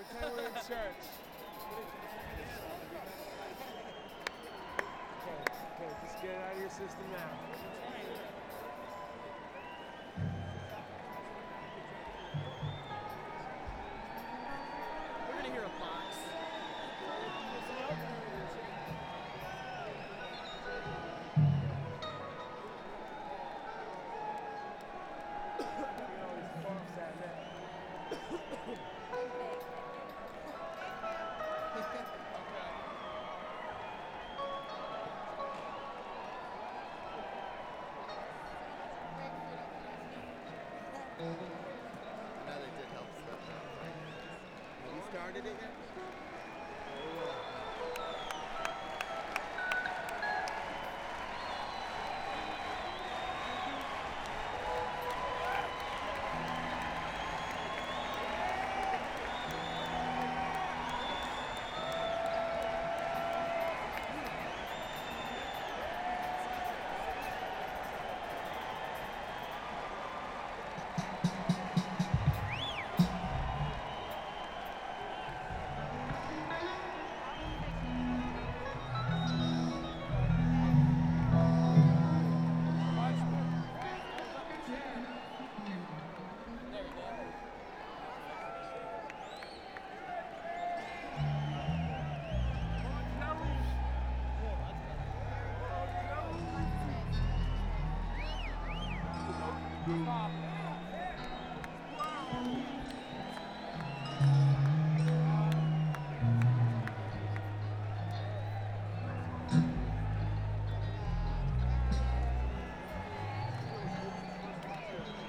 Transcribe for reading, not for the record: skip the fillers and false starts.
Pretend we're in church. Okay, just get it out of your system now. We're gonna hear a box. You can always box that net. Now they did help stuff out. Have you started it yet? Stop.